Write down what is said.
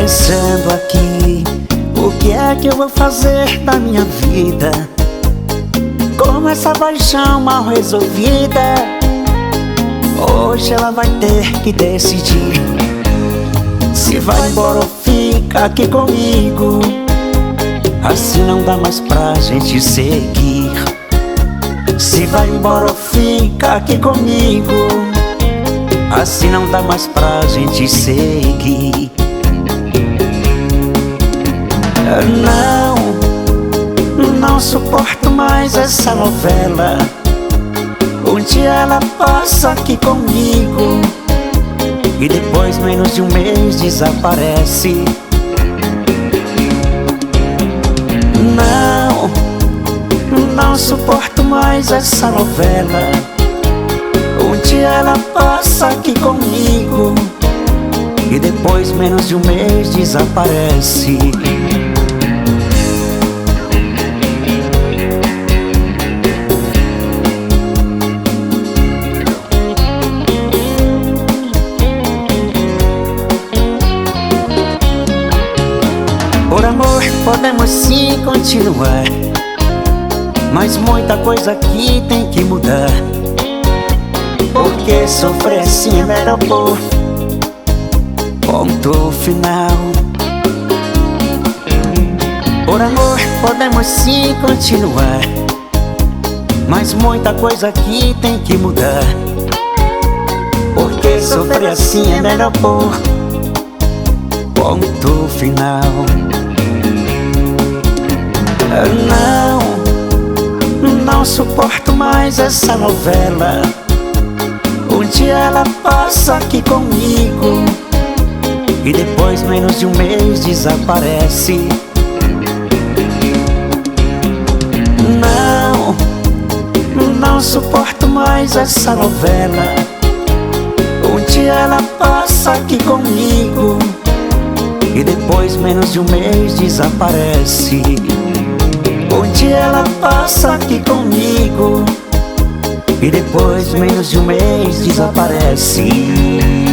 pensando aqui, o que é que eu vou fazer da minha vida com essa paixão mal resolvida? Hoje ela vai ter que decidir se vai embora ou fica aqui comigo. Assim não dá mais pra gente seguir. Se vai embora ou fica aqui comigo. Assim não dá mais pra gente seguir. Não suporto mais essa novela. Um dia ela passa aqui comigo e depois, menos de um mês, desaparece. Não suporto mais essa novela. Um dia ela passa aqui comigo e depois, menos de um mês, desaparece. Por amor podemos sim continuar, mas muita coisa aqui tem que mudar. Porque sofrer assim é melhor pôr ponto final. Por amor podemos sim continuar, mas muita coisa aqui tem que mudar. Porque sofrer assim é melhor pôr ponto final. Não suporto mais essa novela. Um dia ela passa aqui comigo e depois, menos de um mês, desaparece. Não suporto mais essa novela. Um dia ela passa aqui comigo e depois, menos de um mês, desaparece. Um dia ela passa aqui comigo e depois, menos de um mês, desaparece.